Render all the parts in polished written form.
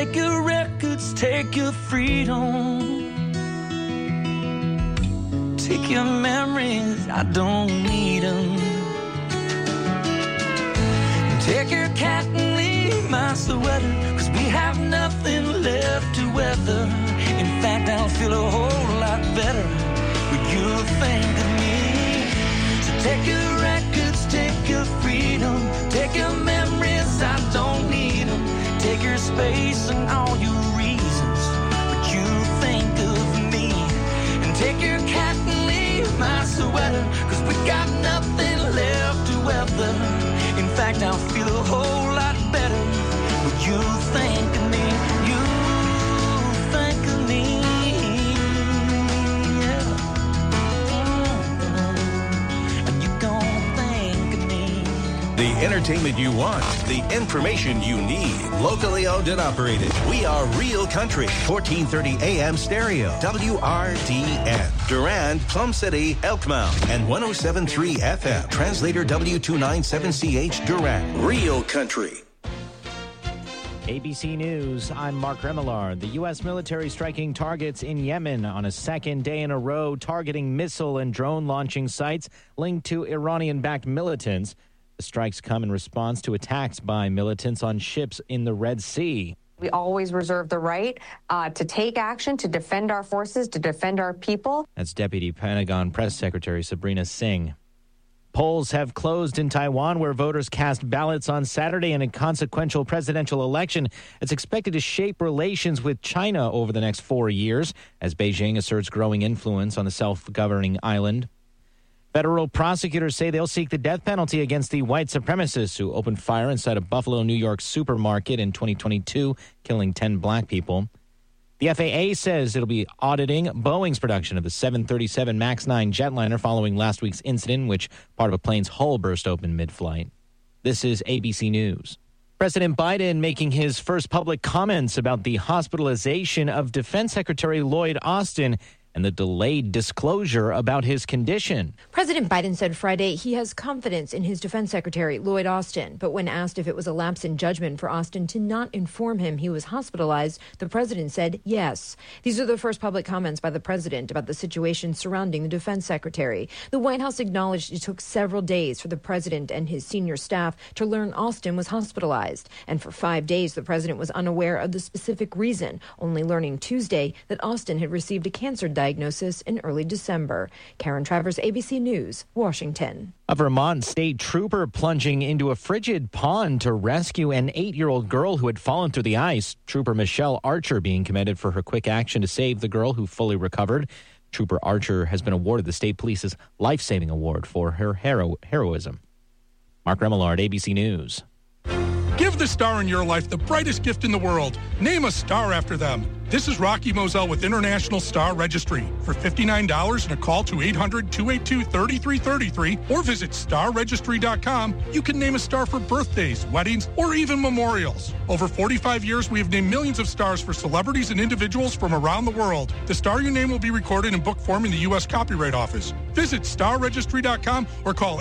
take your records, take your freedom. Take your memories, I don't need them. Take your cat and leave my sweater, 'cause we have nothing left to weather. In fact, I'll feel a whole lot better when you think of me. So take your records, take your freedom, take your memories, I don't need them. Take your space and all your reasons, but you think of me. And take your cat and leave my sweater, 'cause we got nothing left to weather. In fact, I'll feel a whole lot better when you think of me. You think of me, yeah. And you gon' think of me. The entertainment you want, the information you need. Locally owned and operated. We are Real Country, 1430 AM stereo, WRDN. Durand, Plum City, Elkmount, and 107.3 FM. Translator W297CH, Durand. Real Country. ABC News, I'm Mark Remillard. The U.S. military striking targets in Yemen on a second day in a row, targeting missile and drone launching sites linked to Iranian-backed militants. The strikes come in response to attacks by militants on ships in the Red Sea. We always reserve the right to take action, to defend our forces, to defend our people. That's Deputy Pentagon Press Secretary Sabrina Singh. Polls have closed in Taiwan, where voters cast ballots on Saturday in a consequential presidential election. It's expected to shape relations with China over the next 4 years, as Beijing asserts growing influence on the self-governing island. Federal prosecutors say they'll seek the death penalty against the white supremacists who opened fire inside a Buffalo, New York supermarket in 2022, killing 10 black people. The FAA says it'll be auditing Boeing's production of the 737 MAX 9 jetliner following last week's incident in which part of a plane's hull burst open mid-flight. This is ABC News. President Biden making his first public comments about the hospitalization of Defense Secretary Lloyd Austin and the delayed disclosure about his condition. President Biden said Friday he has confidence in his defense secretary, Lloyd Austin. But when asked if it was a lapse in judgment for Austin to not inform him he was hospitalized, the president said yes. These are the first public comments by the president about the situation surrounding the defense secretary. The White House acknowledged it took several days for the president and his senior staff to learn Austin was hospitalized. And for 5 days, the president was unaware of the specific reason, only learning Tuesday that Austin had received a cancer diagnosis in early December. Karen Travers, ABC News, Washington. A Vermont state trooper plunging into a frigid pond to rescue an 8-year-old girl who had fallen through the ice. Trooper Michelle Archer being commended for her quick action to save the girl, who fully recovered. Trooper Archer has been awarded the state police's life-saving award for her heroism. Mark Remillard, ABC News. Give the star in your life the brightest gift in the world. Name a star after them. This is Rocky Moselle with International Star Registry. For $59 and a call to 800-282-3333 or visit starregistry.com, you can name a star for birthdays, weddings, or even memorials. Over 45 years, we have named millions of stars for celebrities and individuals from around the world. The star you name will be recorded in book form in the U.S. Copyright Office. Visit starregistry.com or call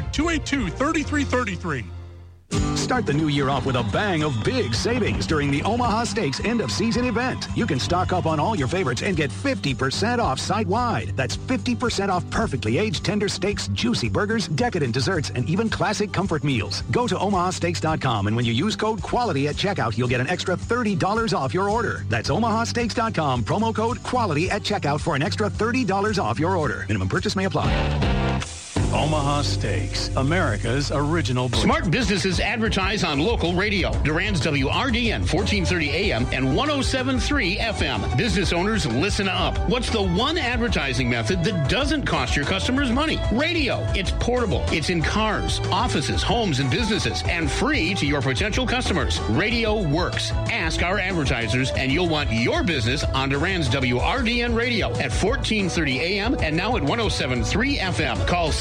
800-282-3333. Start the new year off with a bang of big savings during the Omaha Steaks end-of-season event. You can stock up on all your favorites and get 50% off site-wide. That's 50% off perfectly aged tender steaks, juicy burgers, decadent desserts, and even classic comfort meals. Go to omahasteaks.com, and when you use code QUALITY at checkout, you'll get an extra $30 off your order. That's omahasteaks.com, promo code QUALITY at checkout for an extra $30 off your order. Minimum purchase may apply. Omaha Steaks, America's original butcher. Smart businesses advertise on local radio. Durand's WRDN 1430 AM and 107.3 FM. Business owners, listen up. What's the one advertising method that doesn't cost your customers money? Radio. It's portable. It's in cars, offices, homes, and businesses, and free to your potential customers. Radio works. Ask our advertisers, and you'll want your business on Durand's WRDN radio at 1430 AM and now at 107.3 FM. Call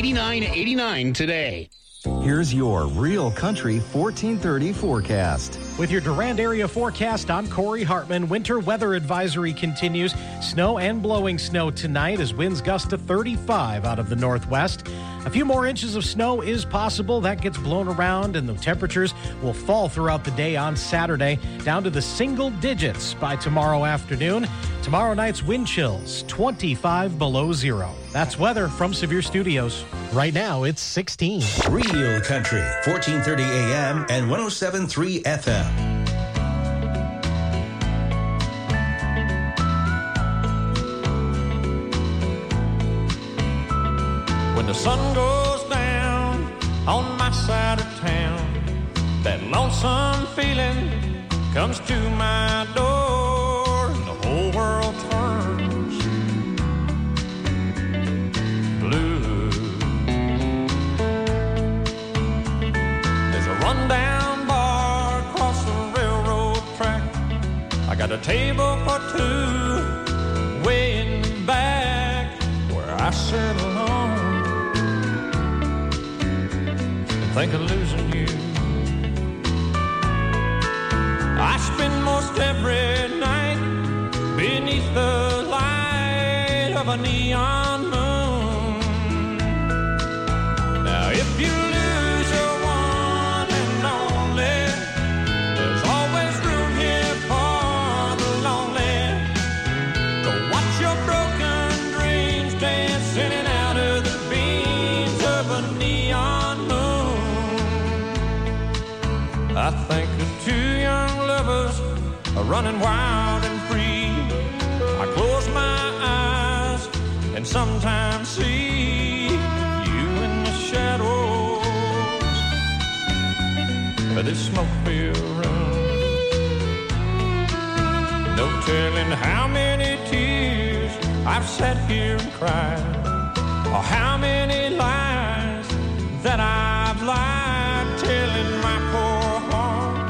672-8989 today. Here's your Real Country 1430 forecast. With your Durand area forecast, I'm Corey Hartman. Winter weather advisory continues. Snow and blowing snow tonight as winds gust to 35 out of the northwest. A few more inches of snow is possible. That gets blown around, and the temperatures will fall throughout the day on Saturday, down to the single digits by tomorrow afternoon. Tomorrow night's wind chills, 25 below zero. That's weather from Severe Studios. Right now, it's 16. Real Country, 1430 AM and 107.3 FM. When the sun goes down on my side of town, that lonesome feeling comes to my door, and the whole world turns blue. There's a rundown bar across the railroad track. I got a table for two way in the back where I sit alone and think of losing you. I spend most every night beneath the light of a neon moon. Now if you lose your one and only, there's always room here for the lonely. Go watch your broken dreams dance in and out of the beams of a neon moon. I think of two young lovers are running wild and free. I close my eyes and sometimes see you in the shadows of this smoke-filled room. No telling how many tears I've sat here and cried, or how many lies that I've lied, telling my poor heart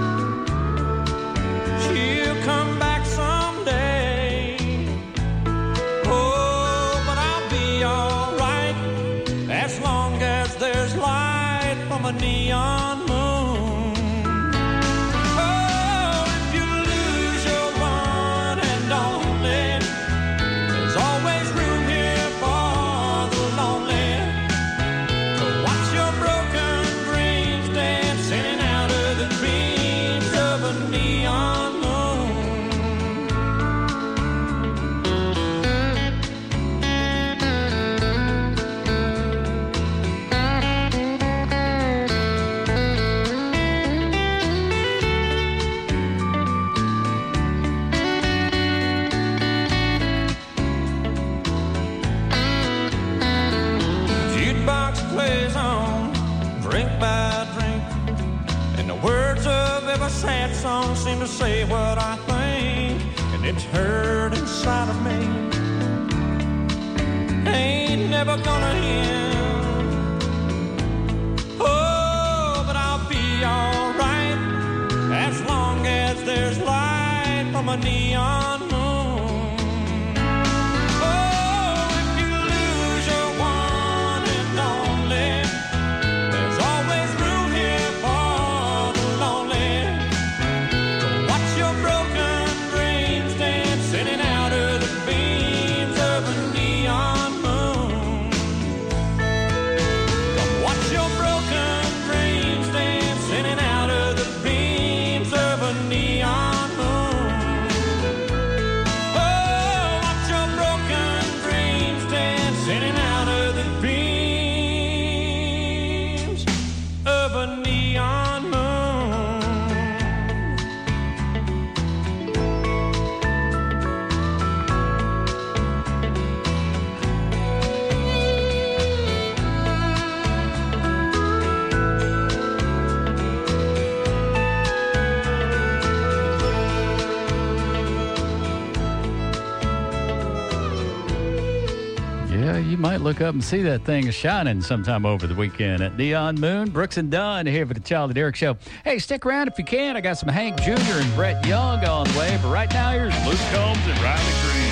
she'll come back someday. Oh, but I'll be alright as long as there's light from a neon moon. Oh, if you lose your one and only, there's always room here for the lonely. So watch your broken dreams dance in and out of the dreams of a neon moon. Jukebox plays on, drink by drink, and the words of every sad song seem to say what I think, and it's hurt inside of me. Ain't never gonna end. Oh, but I'll be alright as long as there's light from a neon moon. Oh, if you lose your one and only, there's always room here for the lonely. So watch your broken dreams dance in and out of the beams of a neon moon. Come watch your broken dreams dance in and out of the beams of a neon moon. Oh, watch your broken dreams dance in and out of the beams of a neon moon. Yeah, you might look up and see that thing shining sometime over the weekend at Neon Moon. Brooks and Dunn here for the Charlie Derrick Show. Hey, stick around if you can. I got some Hank Jr. and Brett Young on the way. But right now, here's Luke Combs and Riley Green.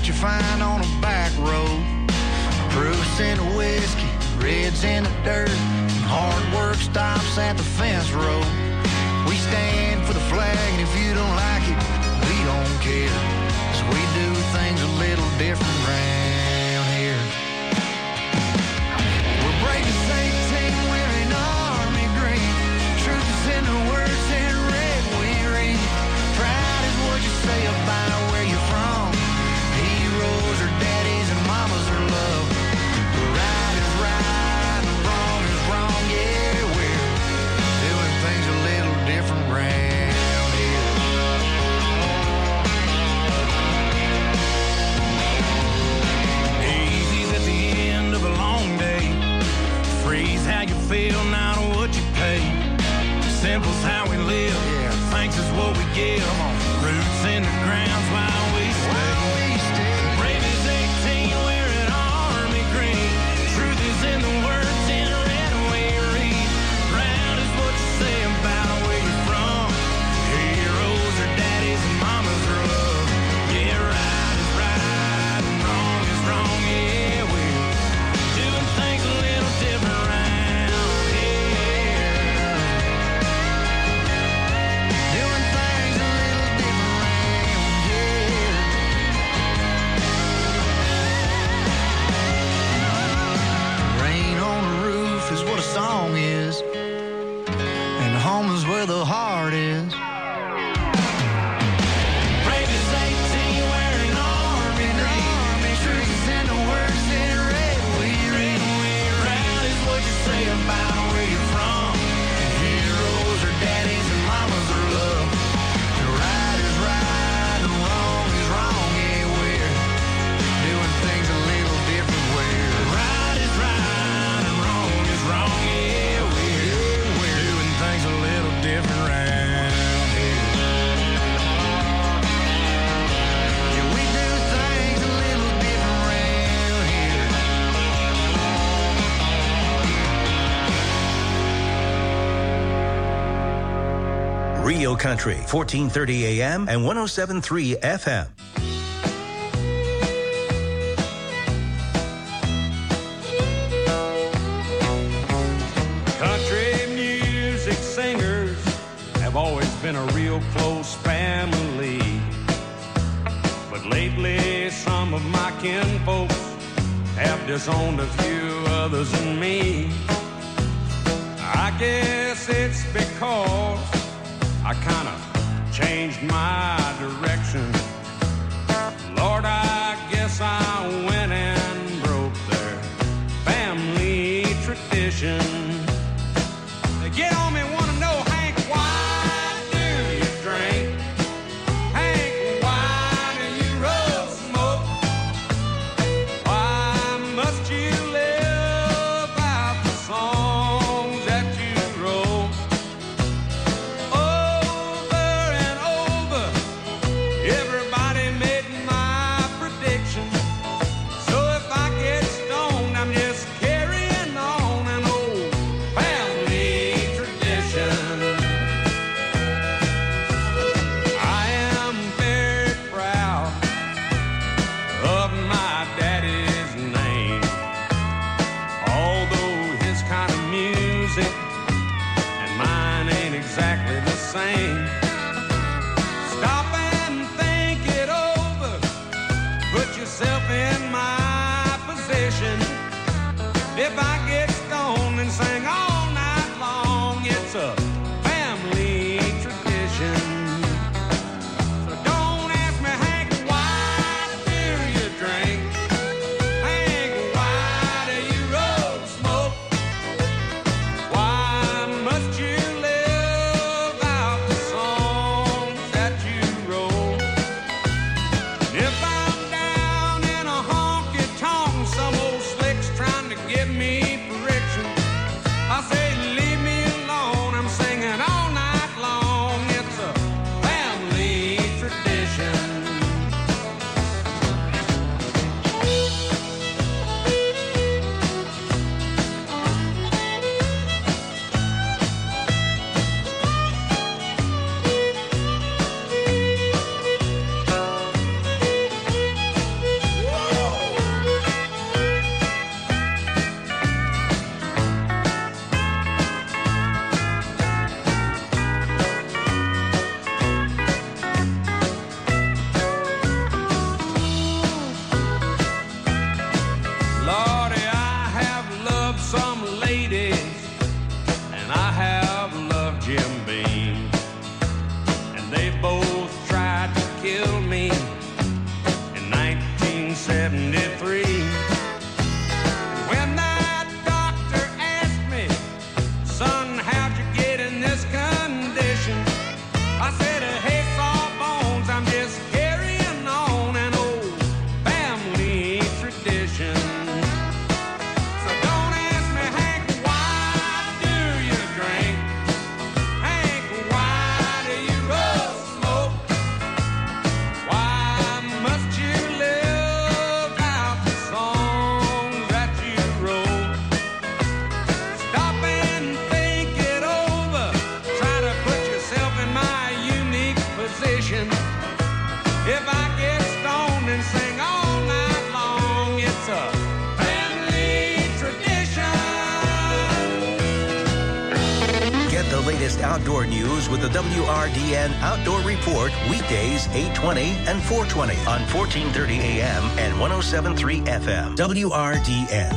what you find on a back road. Proofs in the whiskey, reds in the dirt, and hard work stops at the fence road. We stand for the flag, and if you don't like it, we don't care, 'cause we do things a little different round here. We're brave as 18, wearing army green. Truth is in the words in red we read. Pride is what you say about where you're from. Heroes are daddies and mamas are love. Right is right and wrong is wrong. Yeah, we're doing things a little different round here. Easy's at the end of a long day. Freeze how you feel, not what you pay. Simple's how we live. Thanks is what we give. Roots in the ground's while we stay. Brave as 18, wearing army green. Truth is in the words in red we read. Proud is what you say about where you're from. Heroes are daddies and mamas are love. Yeah, right is right and wrong is wrong. Yeah, we're doing things a little different around here. Doing things a little different around here. Rain on the roof is what a song is, and home is where the heart is. Brave as 18, wearing army green. Truth is in the words in red we read. Proud is what you say about where you're from. Heroes are daddies and mamas are love. Right is right and wrong is wrong. Yeah, we're doing things a little different. Right is right and wrong is wrong. Yeah, we're doing things a little different around here. Yeah, we do things a little different around here. Real Country, 1430 AM and 107.3 FM. Country music singers have always been a real close family. But lately, some of my kinfolks have disowned a few others than me. I guess it's because I kind of changed my direction. Lord, I guess I went and broke their family tradition. They get on me, want to know, Hank, why do you drink? Hank, why do you roll smoke? Why must you live out the songs that you wrote? Over and over, everybody made my prediction. So if I get stoned, I'm just carrying on an old family tradition. I am very proud of my daddy's name. Although his kind of music and mine ain't exactly the same. Stop and think it over. Put yourself in my position. If I get stoned and sing all night long, it's a family tradition. So don't ask me, Hank, why do you drink? Hank, why do you roll smoke? Why must you live out the songs that you wrote? If I'm down in a honky-tonk, some old slick's trying to give me friction, I say, leave me alone, I'm singing all night long. It's a family tradition. latest outdoor news with the WRDN Outdoor Report weekdays 8:20 and 4:20 on 1430 AM and 107.3 FM. WRDN.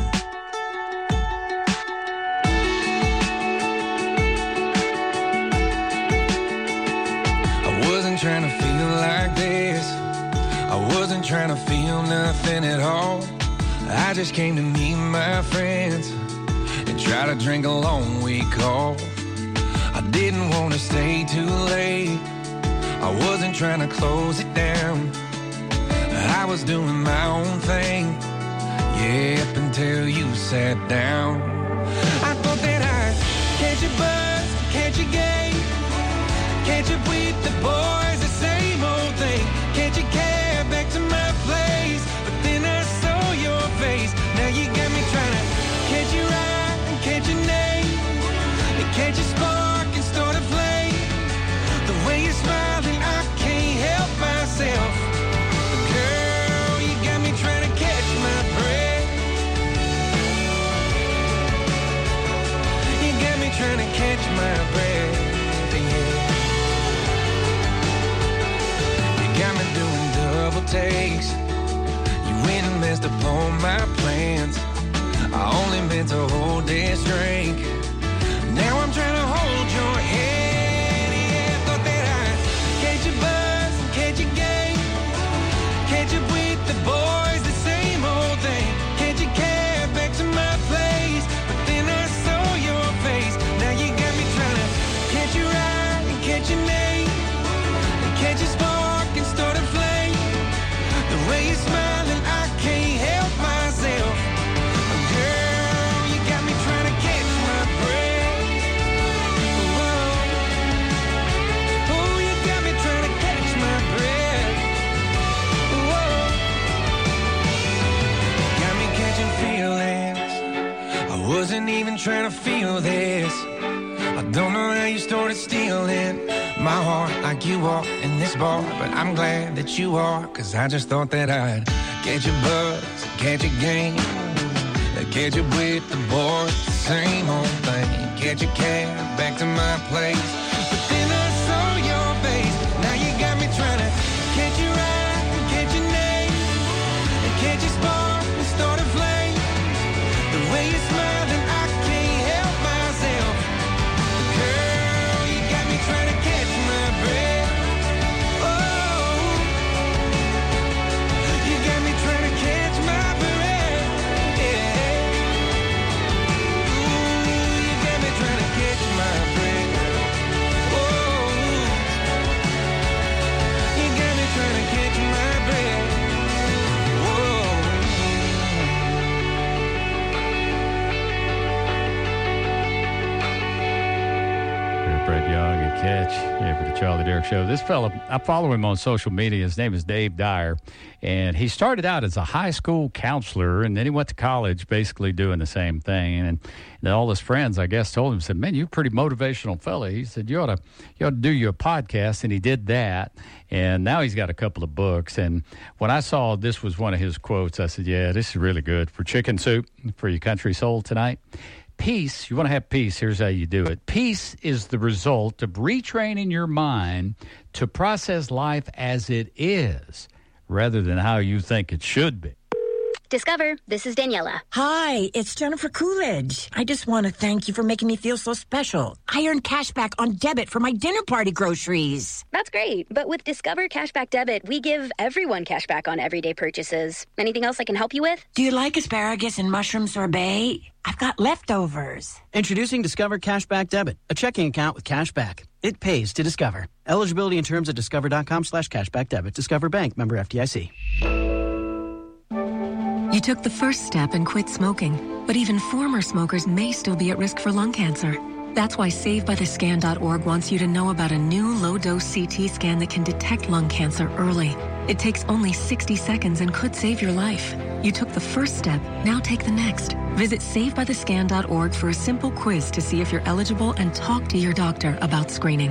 I wasn't trying to feel like this. I wasn't trying to feel nothing at all. I just came to meet my friends and try to drink a long week off. I didn't want to stay too late. I wasn't trying to close it down. I was doing my own thing, yeah, up until you sat down. I thought that I'd catch a buzz, catch a game, catch up with the boys, the same old thing. Catch a cab back to my place, but then I saw your face. Now you got me trying to catch your eye and catch your name, and catch a spark and start a flame. The way you're smiling, I can't help myself. Girl, you got me trying to catch my breath. You got me trying to catch my breath. Got me doing double takes. You went and messed up all my plans. I only meant to hold this drink. Now I'm trying to hold your hand. Yeah, thought that I'd catch a buzz and catch a game, catch up with the boys, the same old thing. Catch a cab back to my place, but then I saw your face. Now you got me trying to catch your eye and catch your name, and catch a spark and start a flame. The way you're smiling, I can't help myself. Girl, you got me trying to catch my breath. Whoa. Oh, you got me trying to catch my breath. Whoa. Got me catching feelings. I wasn't even trying to feel this. I don't know how you started stealing my heart like you are in this bar, but I'm glad that you are, cause I just thought that I'd catch a buzz, catch a game, catch up with the boys, same old thing, catch a cab back to my place, but then I saw your face. Now you got me trying to catch your eye and catch your name, and catch a spark and start a flame. The way you're smiling, I can't help myself. Girl, you got me trying to catch my breath. Oh, you got me trying to catch my breath. Yeah. Ooh, you got me trying to catch my breath. Oh, you got me trying to catch my breath. Brett Young and Catch here for the Charlie Derrick Show. This fella, I follow him on social media. His name is Dave Dyer, and he started out as a high school counselor, and then he went to college basically doing the same thing. And all his friends, I guess, told him, said, man, you're a pretty motivational fella. He said, you ought to do your podcast, and he did that. And now he's got a couple of books. And when I saw this was one of his quotes, I said, yeah, this is really good for chicken soup for your country soul tonight. Peace, you want to have peace, here's how you do it. Peace is the result of retraining your mind to process life as it is rather than how you think it should be. Discover, this is Daniela. Hi, it's Jennifer Coolidge. I just want to thank you for making me feel so special. I earned cash back on debit for my dinner party groceries. That's great. But with Discover Cashback Debit, we give everyone cash back on everyday purchases. Anything else I can help you with? Do you like asparagus and mushroom sorbet? I've got leftovers. Introducing Discover Cashback Debit, a checking account with cash back. It pays to Discover. Eligibility and terms at discover.com/cashback debit. Discover Bank, member FDIC. You took the first step and quit smoking, but even former smokers may still be at risk for lung cancer. That's why SaveByTheScan.org wants you to know about a new low-dose CT scan that can detect lung cancer early. It takes only 60 seconds and could save your life. You took the first step, now take the next. Visit SaveByTheScan.org for a simple quiz to see if you're eligible and talk to your doctor about screening.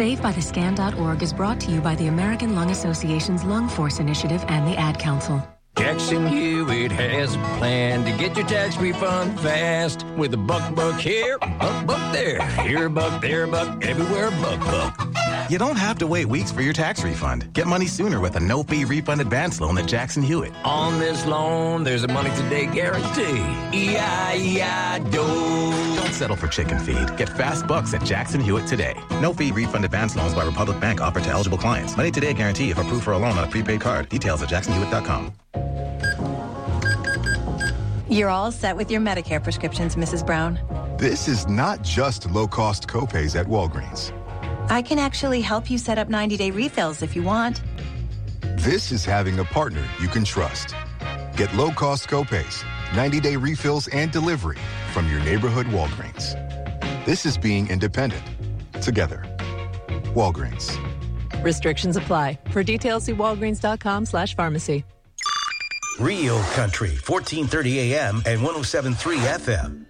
SaveByTheScan.org is brought to you by the American Lung Association's Lung Force Initiative and the Ad Council. Jackson Hewitt has a plan to get your tax refund fast with a buck here, buck there. Here a buck, there a buck, everywhere buck. You don't have to wait weeks for your tax refund. Get money sooner with a no-fee refund advance loan at Jackson Hewitt. On this loan, there's a money today guarantee. E-I-E-I-DO. Don't settle for chicken feed. Get fast bucks at Jackson Hewitt today. No-fee refund advance loans by Republic Bank offered to eligible clients. Money today guarantee if approved for a loan on a prepaid card. Details at jacksonhewitt.com. You're all set with your Medicare prescriptions, Mrs. Brown. This is not just low-cost copays at Walgreens. I can actually help you set up 90-day refills if you want. This is having a partner you can trust. Get low-cost copays, 90-day refills, and delivery from your neighborhood Walgreens. This is being independent. Together. Walgreens. Restrictions apply. For details, see walgreens.com/pharmacy. Real Country, 1430 AM and 107.3 FM.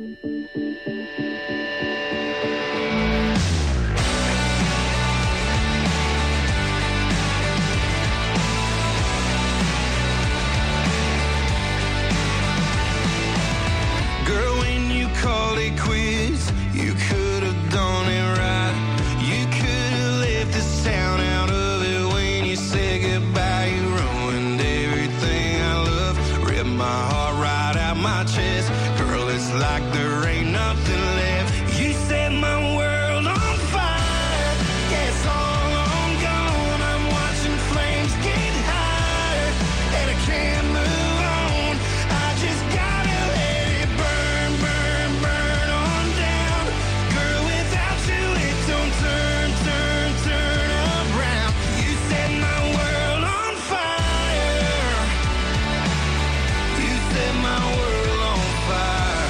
Girl, when you called it quits, you could have done it right. You could have left this town out of it when you said goodbye. You ruined everything I love, ripped my heart right out my chest. Girl, it's like there ain't nothing left. You set my world on fire. Yeah, it's all on gone. I'm watching flames get higher, and I can't move on. I just gotta let it burn, burn, burn on down. Girl, without you, it don't turn, turn, turn around. You set my world on fire. You set my world on fire.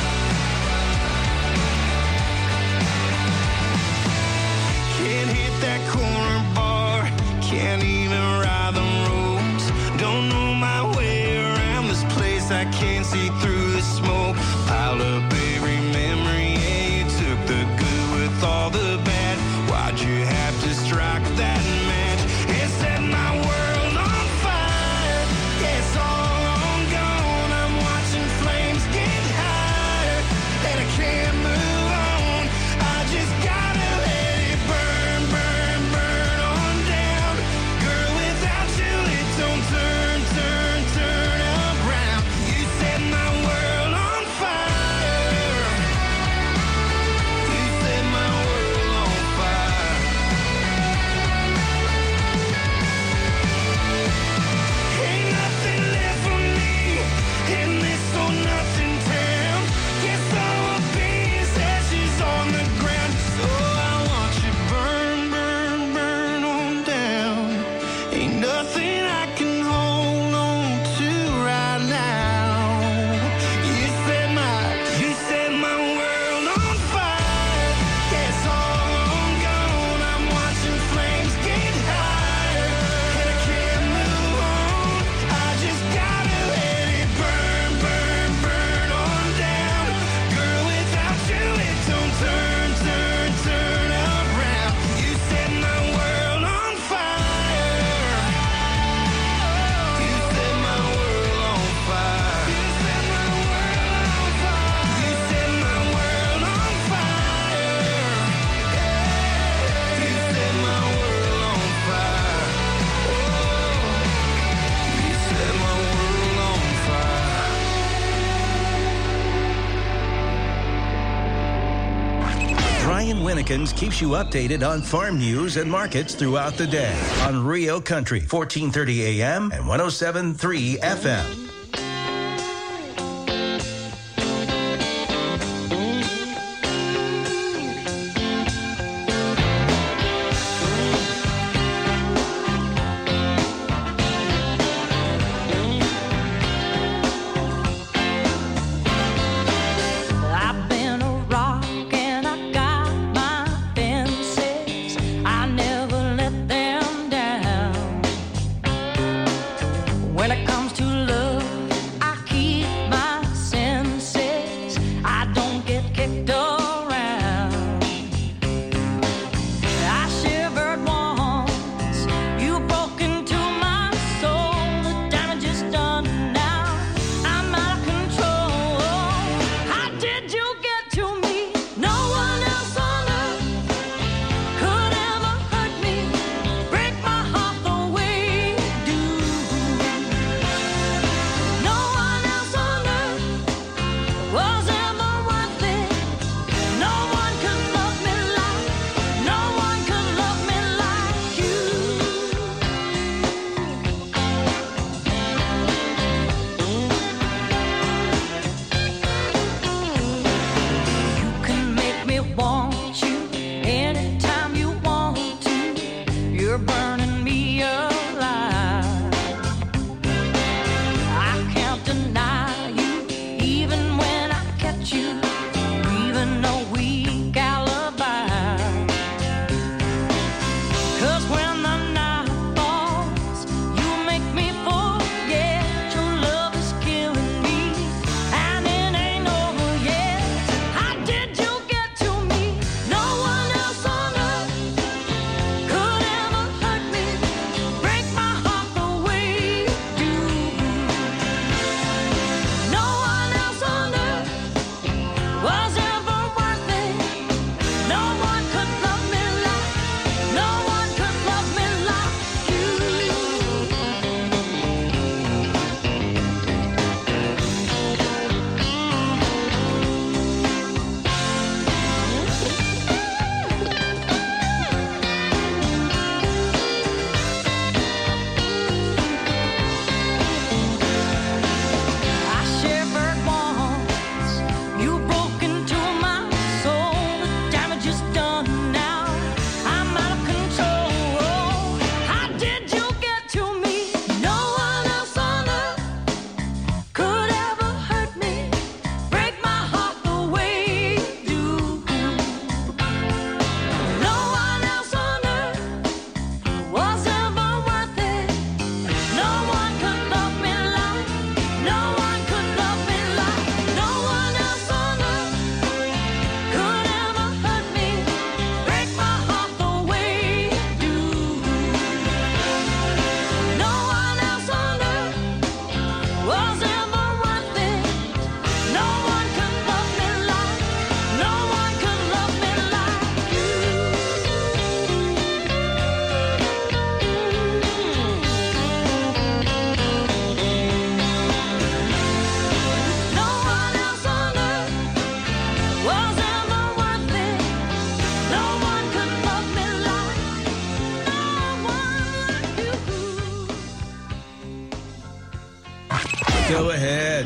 Can't hit that corner bar, can't even ride the roads. Don't know my way around this place, I can't see through the smoke. Piled up every memory, yeah, you took the good with all the bad. Why'd you have to strike that match? It set my world on fire. Yeah, it's all on gone. I'm watching flames get higher, and I can't move on. I just gotta let it burn, burn, burn on down. Girl, without you, it don't turn, turn, turn around. You set my world on fire. You set my world on fire. Ain't nothing left for me in this or nothing town. Guess I'll be as ashes on the ground. So I want you burn, burn, burn on down. Ain't nothing I can hold on to right now. You set my world on fire. Yeah, it's all on gone. I'm watching flames get higher, and I can't move on. I just gotta let it burn, burn, burn on down. Girl, without you, it don't turn, turn, turn around. You set my world on fire. You set my world on fire. You set my world on fire. You set my world on fire. You set my world on fire. You set my world on fire. Brian Winnekins keeps you updated on farm news and markets throughout the day on Rio Country, 1430 AM and 107.3 FM. I've been a rock and I got my fences. I never let them down. When it comes to love,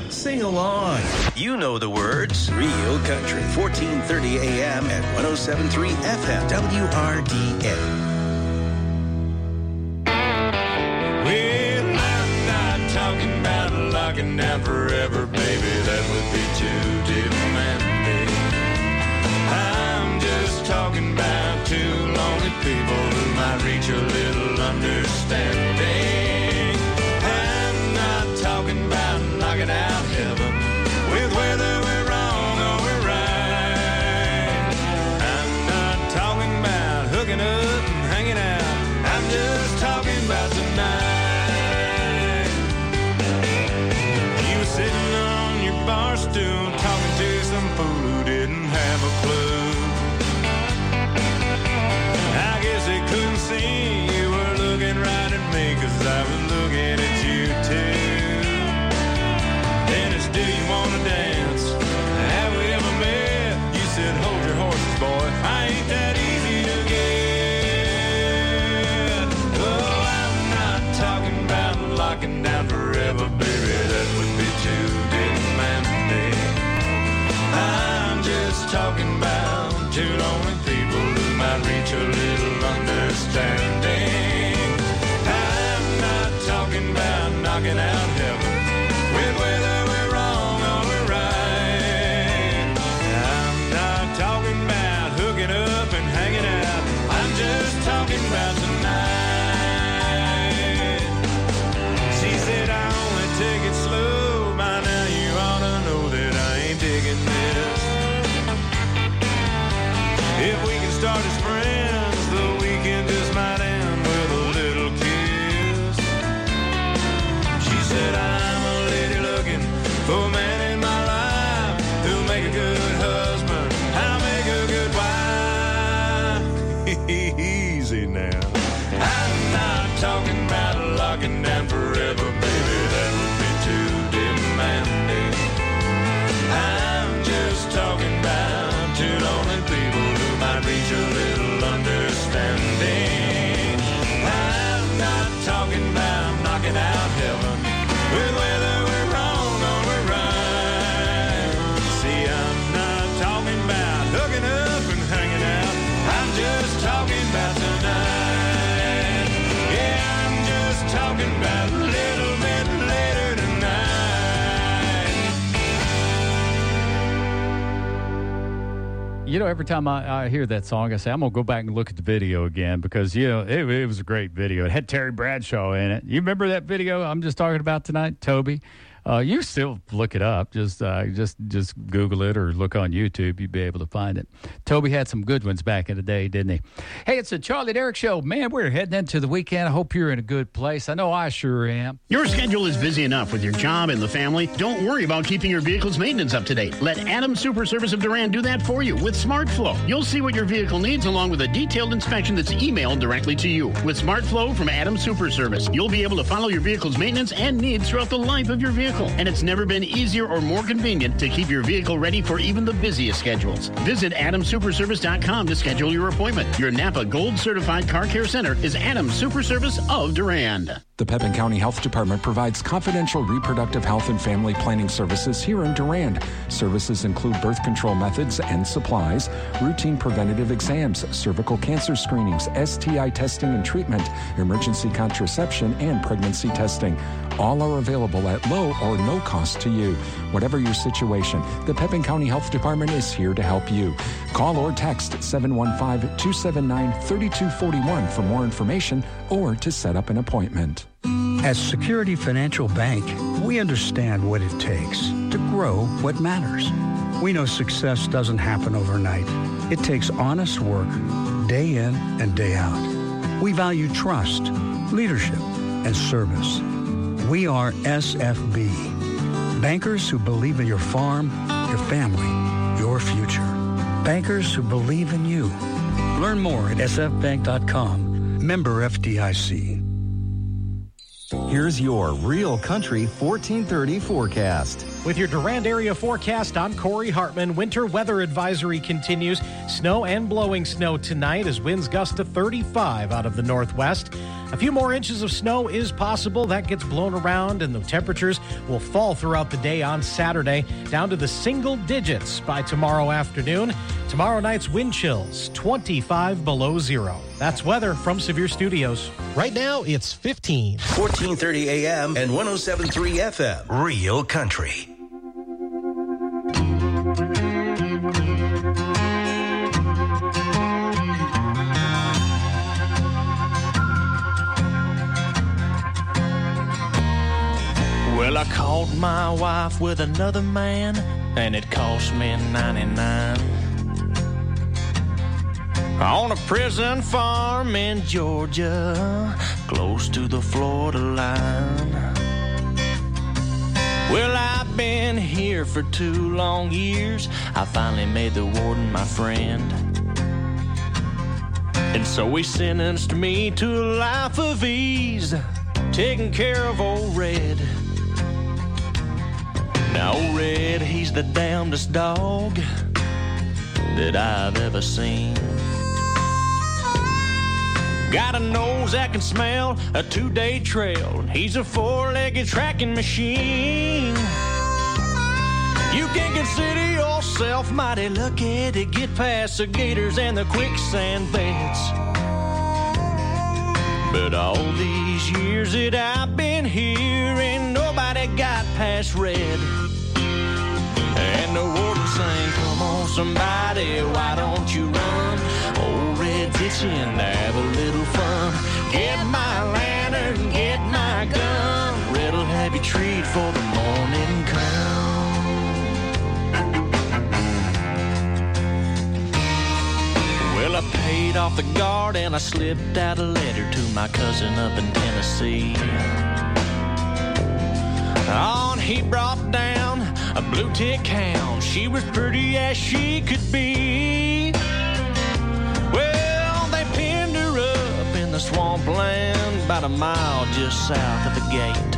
Sing along. You know the words. Real Country. 1430 AM and 107.3 FM. WRDN. Well, I'm not talking about locking down forever, baby. That would be too demanding. I'm just talking about two lonely people who might reach a little understanding. I'm not talking about knocking out heaven with whether we're wrong or we're right. I'm not talking about hooking up and hanging out. I'm just talking about tonight. You were sitting on your bar stool talking to some fool who didn't have a clue. I guess they couldn't see you were looking right at me, 'cause I was looking at you too. Then it's, do you want to dance? Have we ever met? You said, hold your horses, boy. I ain't that easy to get. Oh, I'm not talking about locking down forever, baby. That would be too demanding. I'm just talking about two lonely people who might reach a little understanding. I'm not talking about knocking out heaven with whether we're wrong or we're right. I'm not talking about hooking up and hanging out. I'm just talking about tonight. She said I only take it slow. By now you ought to know that I ain't digging this. If we can start as friends, the weekend just might end with a little kiss. She said I'm a lady looking for a man in my life who'll make a good husband, I'll make a good wife. Easy now. I'm not talking about locking down forever, baby. That would be too demanding. I'm just talking about two lonely people who might reach a little understanding. I'm not talking about knocking out heaven with whether we're wrong or we're right. See, I'm not talking about hooking up and hanging out. I'm just talking about tonight. Yeah, I'm just talking about a little bit later tonight. You know, every time I hear that song, I say, I'm going to go back and look at the video again because, you know, it was a great video. It had Terry Bradshaw in it. You remember that video I'm just talking about tonight, Toby? You still look it up. Just Google it or look on YouTube. You'd be able to find it. Toby had some good ones back in the day, didn't he? Hey, it's the Charlie Derrick Show. Man, we're heading into the weekend. I hope you're in a good place. I know I sure am. Your schedule is busy enough with your job and the family. Don't worry about keeping your vehicle's maintenance up to date. Let Adams Super Service of Durand do that for you with SmartFlow. You'll see what your vehicle needs along with a detailed inspection that's emailed directly to you. With SmartFlow from Adams Super Service, you'll be able to follow your vehicle's maintenance and needs throughout the life of your vehicle. And it's never been easier or more convenient to keep your vehicle ready for even the busiest schedules. Visit AdamSuperService.com to schedule your appointment. Your Napa Gold Certified Car Care Center is Adams Super Service of Durand. The Pepin County Health Department provides confidential reproductive health and family planning services here in Durand. Services include birth control methods and supplies, routine preventative exams, cervical cancer screenings, STI testing and treatment, emergency contraception, and pregnancy testing. All are available at low or no cost to you. Whatever your situation, the Pepin County Health Department is here to help you. Call or text 715-279-3241 for more information or to set up an appointment. At Security Financial Bank, we understand what it takes to grow what matters. We know success doesn't happen overnight. It takes honest work, day in and day out. We value trust, leadership, and service. We are SFB, bankers who believe in your farm, your family, your future. Bankers who believe in you. Learn more at sfbank.com. Member FDIC. Here's your Real Country 1430 forecast. With your Durand area forecast, I'm Corey Hartman. Winter weather advisory continues. Snow and blowing snow tonight as winds gust to 35 out of the northwest. A few more inches of snow is possible. That gets blown around, and the temperatures will fall throughout the day on Saturday, down to the single digits by tomorrow afternoon. Tomorrow night's wind chills, 25 below zero. That's weather from Severe Studios. Right now, it's 15. 1430 AM and 107.3 FM. Real Country. Well, I caught my wife with another man, and it cost me $99. On a prison farm in Georgia, close to the Florida line. Well, I've been here for 2 long years. I finally made the warden my friend. And so he sentenced me to a life of ease, taking care of old Red. Now, old Red, he's the damnedest dog that I've ever seen. Got a nose that can smell a 2-day trail. He's a 4-legged tracking machine. You can consider yourself mighty lucky to get past the gators and the quicksand beds. But all these years that I've been here, ain't nobody got past Red. And the warden sang, come on somebody, why don't you run? Old Red's itching to have a little fun. Get my lantern, get my gun. Red'll have you treat for the morning come. Well, I paid off the guard and I slipped out a letter to my cousin up in Tennessee. On he brought down a blue tick hound. She was pretty as she could be. Well, they pinned her up in the swampland about a mile just south of the gate.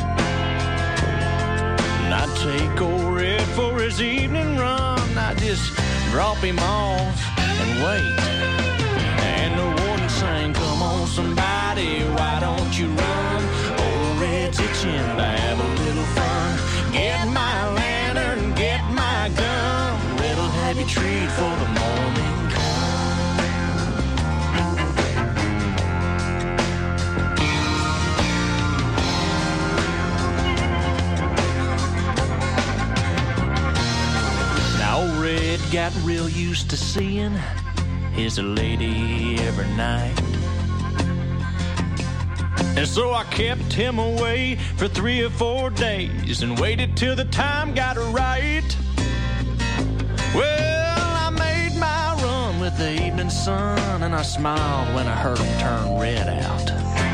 And I'd take old Red for his evening run. I'd just drop him off and wait. And the warden sang, come on somebody, why don't you run? Old Red's itching to have a little fun. Get my lantern, get my gun. Red'll have you treat for the morning come. Now old Red got real used to seeing his lady every night. And so I kept him away for 3 or 4 days and waited till the time got right. Well, I made my run with the evening sun, and I smiled when I heard him turn Red out.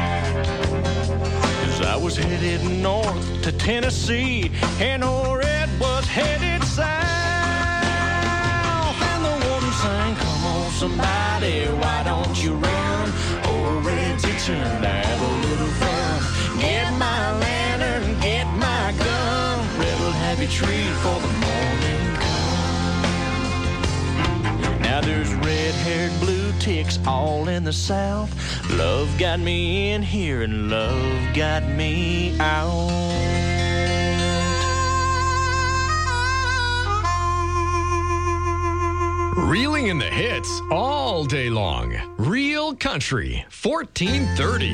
As I was headed north to Tennessee, and old Red was headed south. And the warden sang, come on somebody, why don't you run? Old Red's itching to have a little fun. Get my lantern, get my gun. Red'll have you treat for the morning come. Now there's red-haired blue ticks all in the south. Love got me in here and love got me out. Reeling in the hits all day long. Real Country, 1430.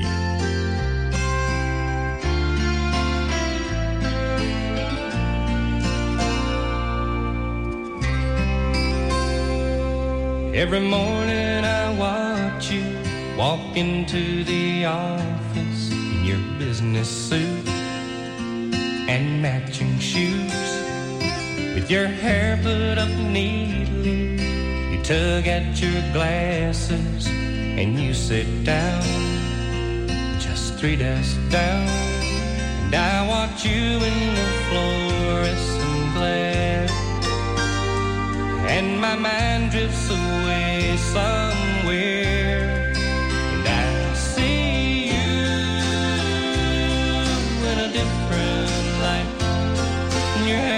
Every morning I watch you walk into the office in your business suit and matching shoes. With your hair put up neatly, you tug at your glasses and you sit down, just 3 desks down. And I watch you in the fluorescent glare, and my mind drifts away somewhere, and I see you in a different light. And your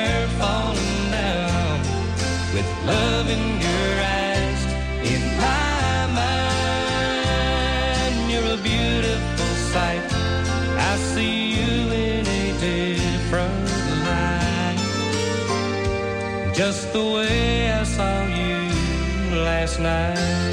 with love in your eyes. In my mind, you're a beautiful sight. I see you in a different light, just the way I saw you last night.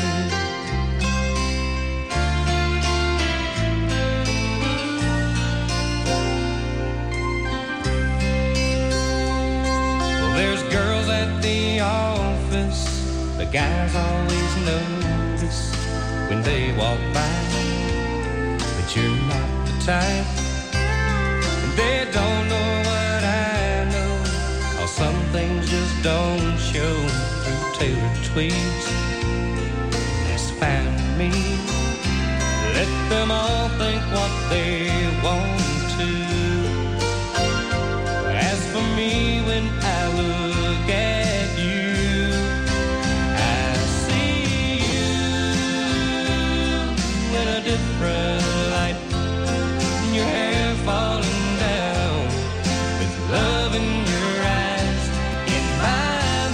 Girls at the office, the guys always notice when they walk by, but you're not the type. They don't know what I know, 'cause some things just don't show through tailored tweets. That's fine with me. Let them all think what they want to. As for me, when I look at you, I see you in a different light. Your hair falling down with love in your eyes. In my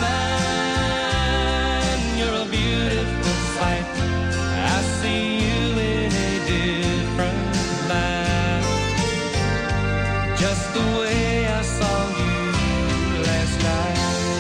mind, you're a beautiful sight. I see you in a different light, just the way I saw you last night.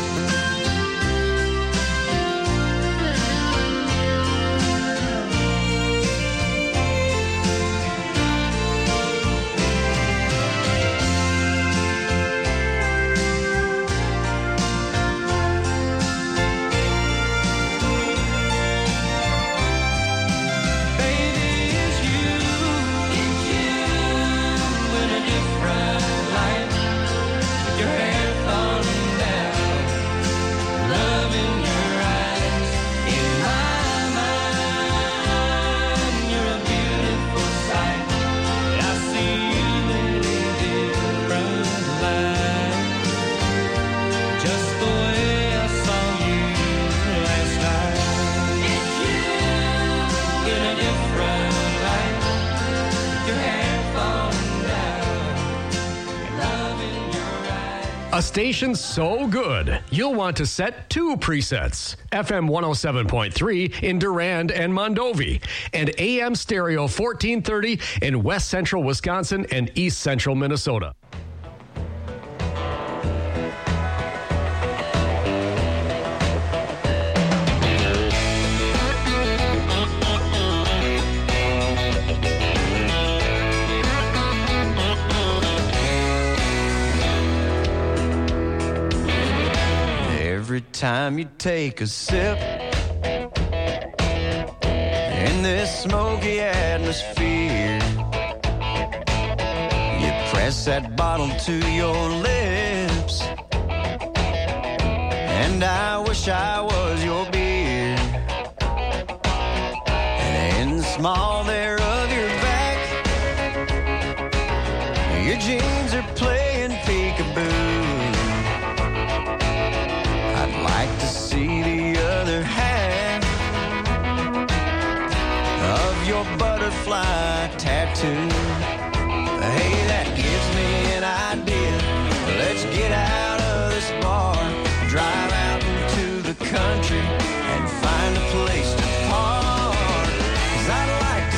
A station so good, you'll want to set 2 presets. FM 107.3 in Durand and Mondovi, and AM stereo 1430 in West Central Wisconsin and East Central Minnesota. Every time you take a sip in this smoky atmosphere, you press that bottle to your lips, and I wish I was your beer. And in the small there of your back, your jeans are playing peekaboo. I'd like to see the other half of your butterfly tattoo. Hey, that gives me an idea. Let's get out of this bar, drive out into the country, and find a place to park. 'Cause I'd like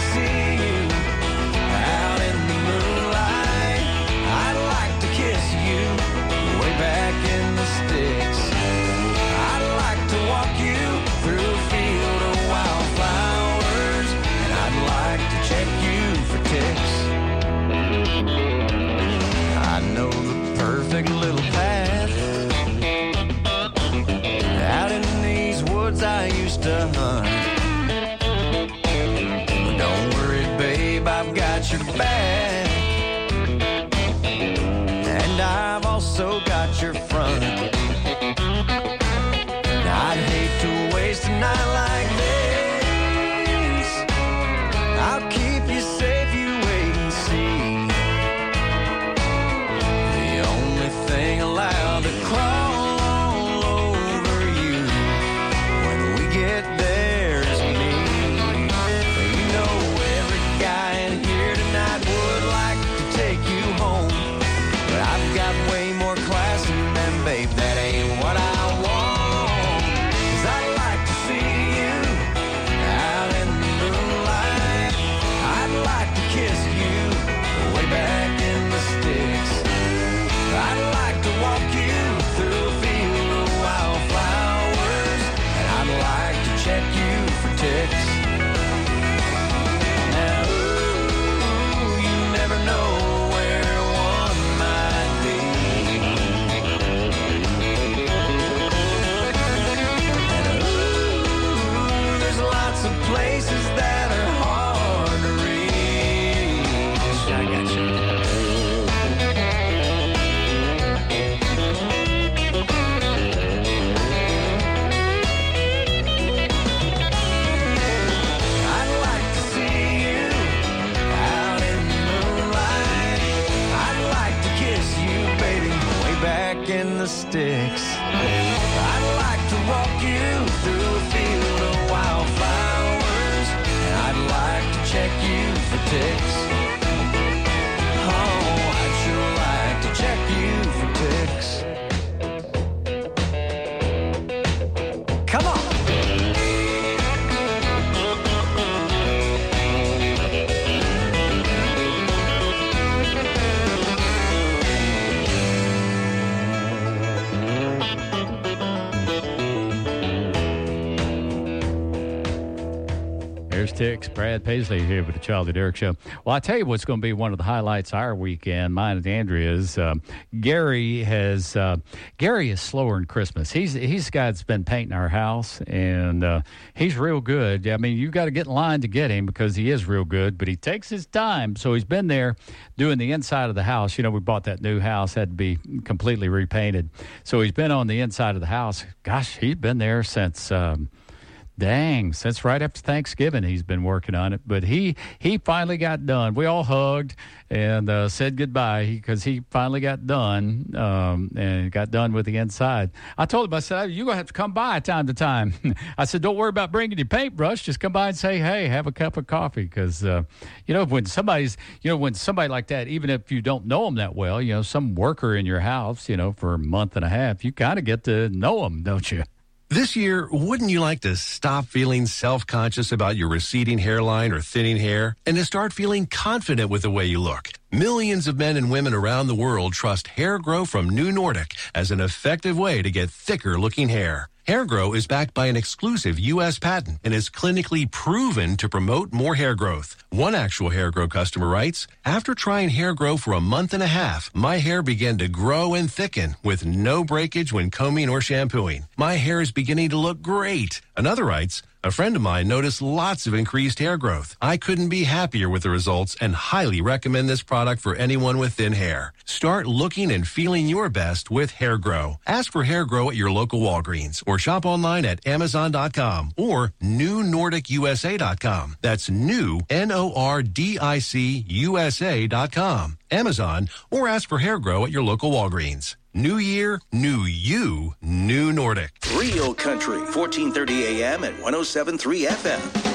There's Tix, Brad Paisley here with the Charlie Derrick Show. Well, I tell you what's going to be one of the highlights of our weekend, mine and Andrea's. Gary is slower than Christmas. He's the guy that's been painting our house, and he's real good. I mean, you got to get in line to get him because he is real good, but he takes his time. So he's been there doing the inside of the house. You know, we bought that new house, had to be completely repainted. So he's been on the inside of the house. Gosh, he's been there since since right after Thanksgiving he's been working on it. But he finally got done. We all hugged and said goodbye because he finally got done and got done with the inside. I told him, I said, you're going to have to come by time to time. I said, don't worry about bringing your paintbrush. Just come by and say, hey, have a cup of coffee. Because, when somebody like that, even if you don't know them that well, some worker in your house, for a month and a half, you kind of get to know them, don't you? This year, wouldn't you like to stop feeling self-conscious about your receding hairline or thinning hair and to start feeling confident with the way you look? Millions of men and women around the world trust Hair Grow from New Nordic as an effective way to get thicker-looking hair. Hair Grow is backed by an exclusive U.S. patent and is clinically proven to promote more hair growth. One actual Hair Grow customer writes, after trying Hair Grow for a month and a half, my hair began to grow and thicken with no breakage when combing or shampooing. My hair is beginning to look great. Another writes, a friend of mine noticed lots of increased hair growth. I couldn't be happier with the results and highly recommend this product for anyone with thin hair. Start looking and feeling your best with Hair Grow. Ask for Hair Grow at your local Walgreens or shop online at Amazon.com or NewNordicUSA.com. That's new, NORDIC USA.com. Amazon, or ask for Hair Grow at your local Walgreens. New year, new you, New Nordic. Real Country, 1430 AM and 107.3 FM.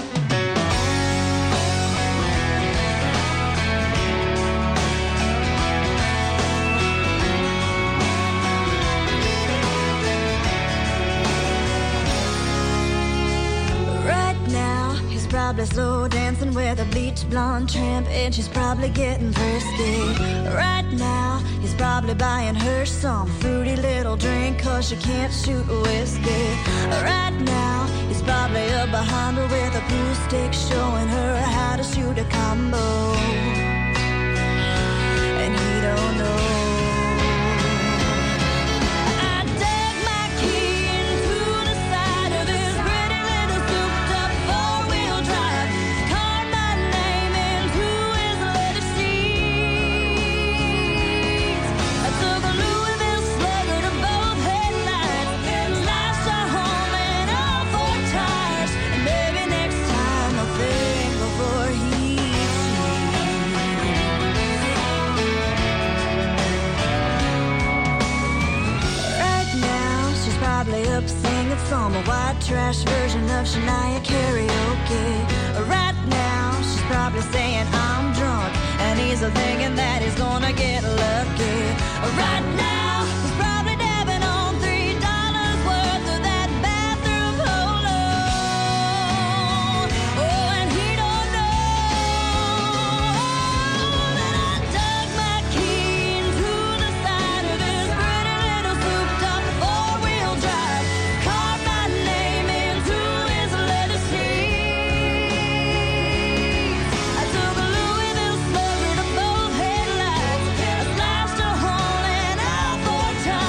Probably slow dancing with a bleach blonde tramp, and she's probably getting thirsty. Right now, he's probably buying her some fruity little drink, cause she can't shoot whiskey. Right now, he's probably up behind her with a pool stick, showing her how to shoot a combo. And he don't know. Up singing some white trash version of Shania karaoke. Right now, she's probably saying I'm drunk, and he's thinking that he's gonna get lucky. Right now, he's probably dabbing on $3 worth of that bathroom polo. Oh, and he don't know that I dug my key into the side of his pretty little souped-up four-wheel drive. Time.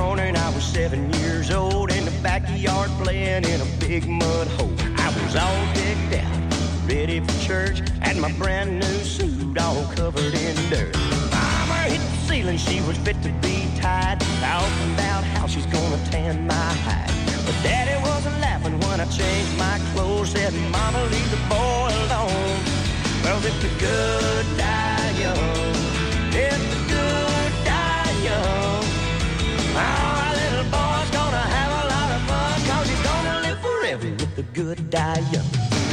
morning, I was 7 years old in the backyard playing in a big mud hole. I was all decked out, ready for church, had my brand new suit all covered in dirt. Mama hit the ceiling, she was fit to be tied, talking about how she's gonna tan my hide. But Daddy wasn't laughing when I changed my clothes, said, Mama, leave the boy alone. Well, if the good die young, if the good die young, our little boy's gonna have a lot of fun, 'cause he's gonna live forever if the good die young.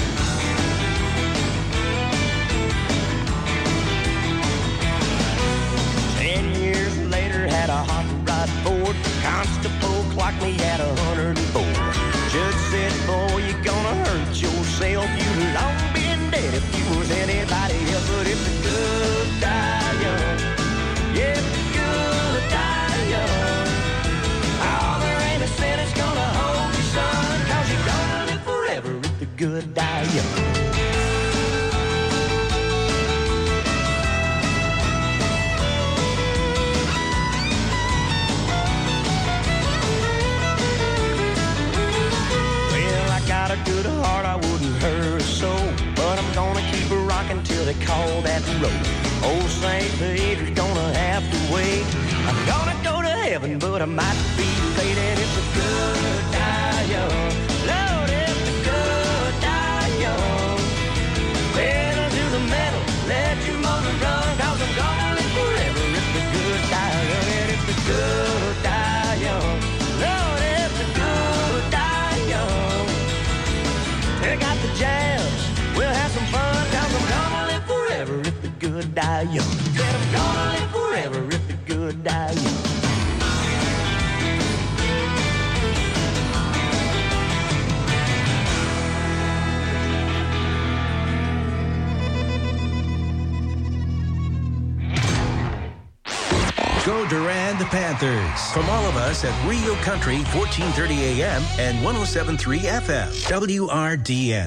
Had a hot rod Ford, constable clocked me at 104. Judge said, boy, you're gonna hurt yourself. You'd long been dead if you was anybody else. But if the good die young, yeah, if the good die young, oh, there ain't a sin that's gonna hold you, son, 'cause you're gonna live forever if the good die young. Got a good heart, I wouldn't hurt a soul, but I'm gonna keep her rocking till they call that road. Old St. Peter's gonna have to wait. I'm gonna go to heaven, but I might be late. And if the good die young, Lord, if the good die young, pedal to the metal, let your motor run, 'cause I'm gonna live forever if the good die young. And if the good die young, Lord, if the good die young, they got the jams, we'll have some fun, 'cause I'm gonna live forever if the good die young. Said I'm gonna live forever if the good die young. Go Durand Panthers. From all of us at Real Country 1430 AM and 107.3 FM. WRDN.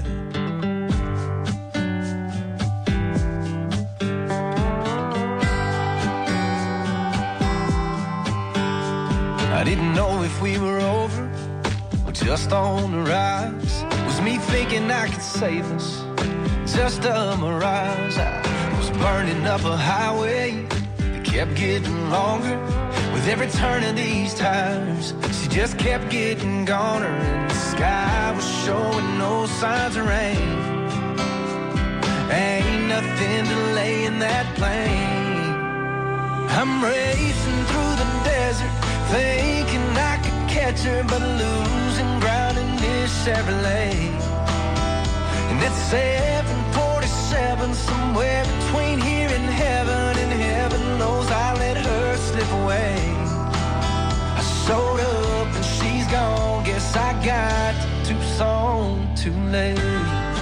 I didn't know if we were over or just on the rise. Was me thinking I could save us just a mirage? I was burning up a highway, kept getting longer with every turn of these tires. She just kept getting goner, and the sky was showing no signs of rain. Ain't nothing delaying that plane. I'm racing through the desert, thinking I could catch her, but losing ground in this Chevrolet. And it's 747, somewhere between here and heaven knows I let her slip away. I showed up and she's gone, guess I got to Tucson too late.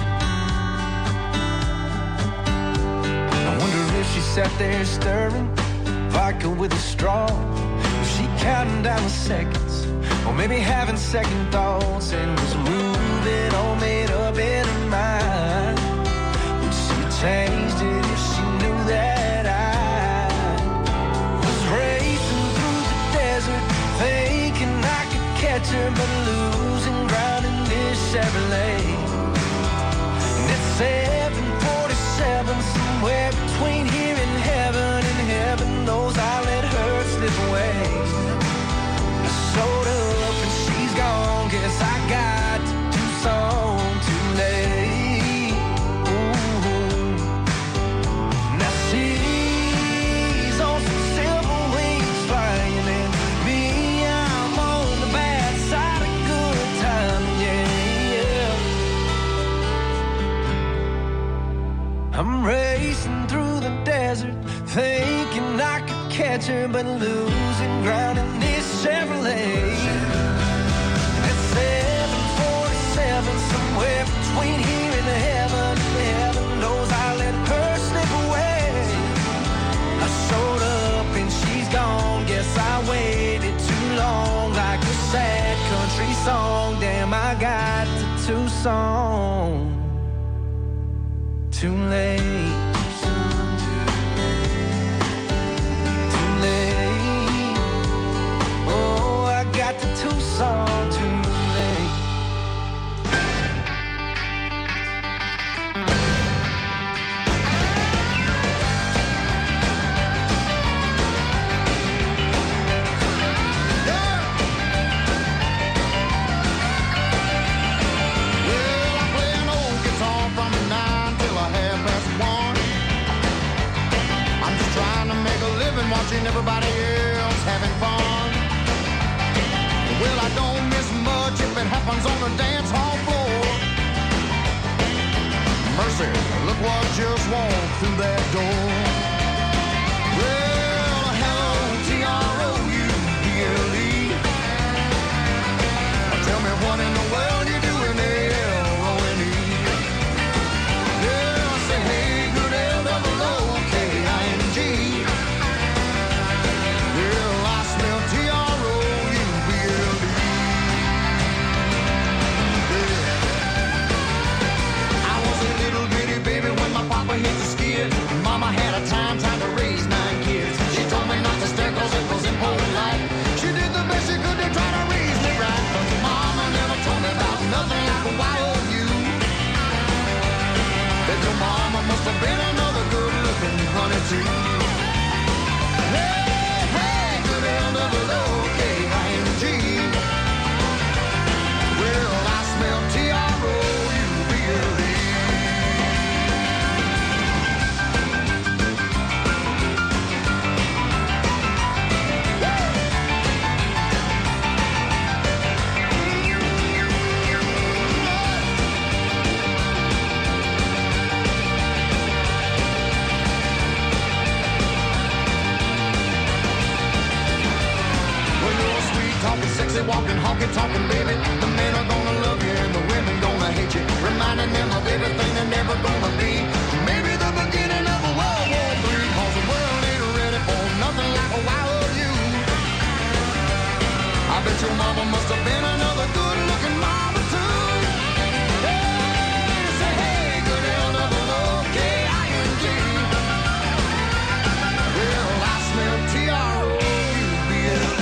I wonder if she sat there stirring vodka with a straw. Was she counting down the seconds, or maybe having second thoughts, and was moving all made up in her mind? Would she have changed it if she knew that I was racing through the desert, thinking I could catch her, but losing ground in this Chevrolet? And it's 747, somewhere between here and heaven knows I let her slip away. I showed up and she's gone, guess I got to Tucson too late. Ooh. Now she's on some silver wings flying, and me, I'm on the bad side of good time, yeah. I'm racing through the desert, thinking I could catch her, but losing ground in this Chevrolet. It's 747, somewhere between here and heaven knows I let her slip away. I showed up and she's gone, guess I waited too long, like a sad country song. Damn, I got to Tucson too late. Oh, I don't miss much if it happens on the dance hall floor. Mercy, look what just walked through that door. Well, hello, T-R-O-U-B-L-E. Tell me what in the world you doing, L-O-N-E. Yeah, I say, hey, good L-O-O-K-I-N-G. Yeah, I smell T-R-O-U-B-L-E. Yeah. I was a little bitty baby when my papa hit the skid. Mama had a time to raise 9 kids. She told me not to stare cause it was impolite. She did the best she could to try to raise me right. But Mama never told me about nothing like a Y-O-U. That your mama must have been another good-looking honey too. Hey, hey, good L-O-O-K-I-N-G. Well, I smell T-R-O-U-B-L-E. Talking sexy, walking, honky, talking, baby. The men are gonna love you and the women gonna hate you. Reminding them of everything they're never gonna be. Maybe the beginning of a World War III. Cause the world ain't ready for nothing like a Y-O-U. I bet your mama must have been another good-looking mama too. Hey, say hey, good L-O-O-K-I-N-G. Well, I smell T-R-O-U-B-L-E.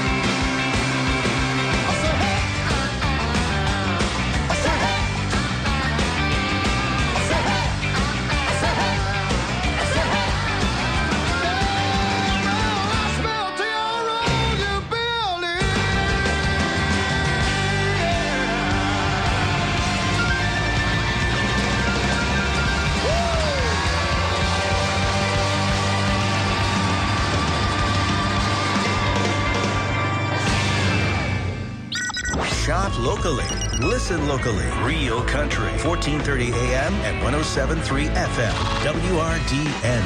Shop locally. Listen locally. Real Country. 1430 AM and 107.3 FM. WRDN.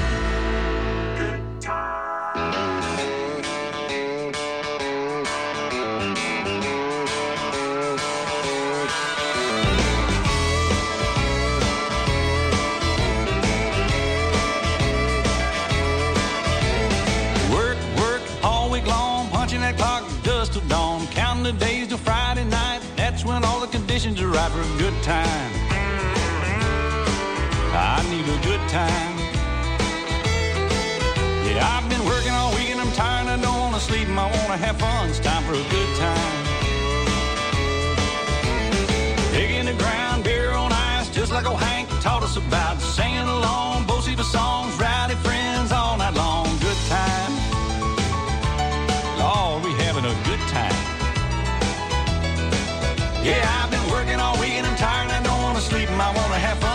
Work all week long, punching that clock dust till dawn, counting the days till Friday night. That's when all the conditions are right for a good time. I need a good time. Yeah, I've been working all week and I'm tired. I don't want to sleep and I want to have fun. It's time for a good time. Digging the ground, beer on ice, just like old Hank taught us about. Singing along, both the songs, rowdy friends all night long. Good time. Oh, we having a good time. Yeah, I've been working all week and I'm tired and I don't want to sleep and I want to have fun.